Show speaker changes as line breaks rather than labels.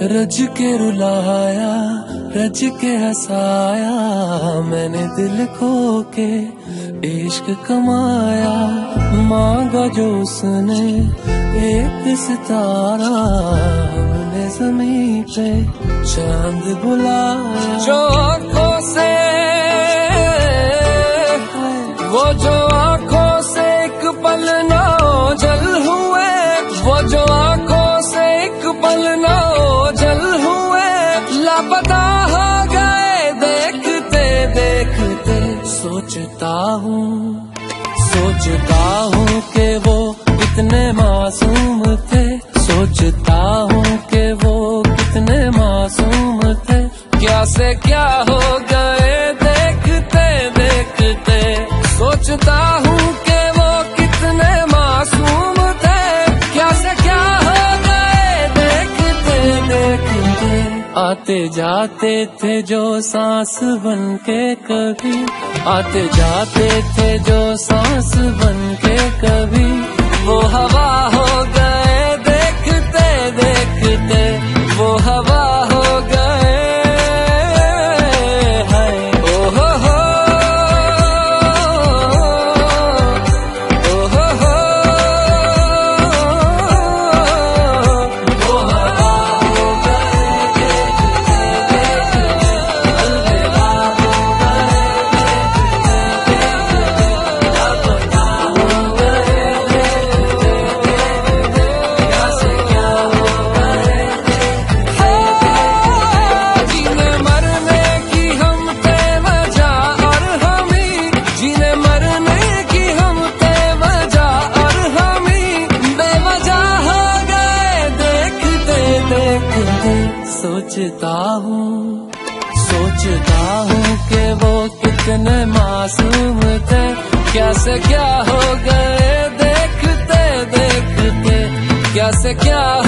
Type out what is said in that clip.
रज के रुलाया, रज के हंसाया, मैंने दिल खो के इश्क कमाया। मांगा जो उसने एक सितारा, हमने ज़मीं पे चांद बुलाया। जो आँखों से, वो जो आँखों से एक पल ना ओझल हुए, वो जो आँखों से एक पल ना ओझल हुए, लापता हो गए देखते देखते। सोचता हूँ कि वो कितने मासूम थे, सोचता हूँ कि वो कितने मासूम थे। क्या से क्या हो गए देखते देखते। सोचता हूँ कि वो कितने मासूम थे, क्या से क्या हो गए देखते देखते। आते जाते थे जो सांस बन के कभी, आते जाते थे जो सांस बन के कभी, वो हवा हो गए देखते देखते। वो हवा हो गए हाय। ओ हो हो, ओ हो हो, वो हवा हो गए देखते देखते। अलविदा हो गए देखते देखते। लापता हो गए देखते देखते। क्या से क्या हो गए देखते देखते। जीने मरने की हम थे वजह और हमी, जीने मरने की हम थे वजह और हमी, बेवजह हो गए देखते देखते। सोचता हूँ कि वो कितने मासूम थे, क्या से क्या हो गए देखते देखते। क्या से क्या